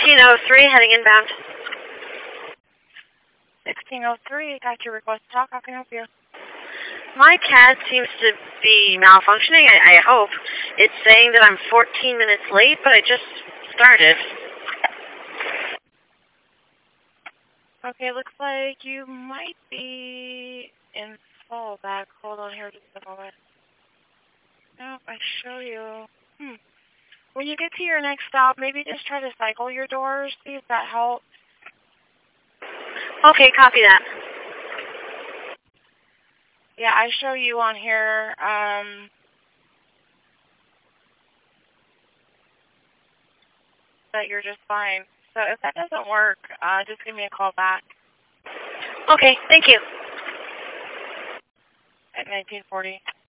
1603, heading inbound. 1603, got your request to talk. How can I help you? My CAD seems to be malfunctioning, I hope. It's saying that I'm 14 minutes late, but I just started. Okay, looks like you might be in fallback. Hold on here just a moment. Nope, I show you. When you get to your next stop, maybe just try to cycle your doors, see if that helps. Okay, copy that. Yeah, I show you on here, that you're just fine. So if that doesn't work, just give me a call back. Okay, thank you. At 1940.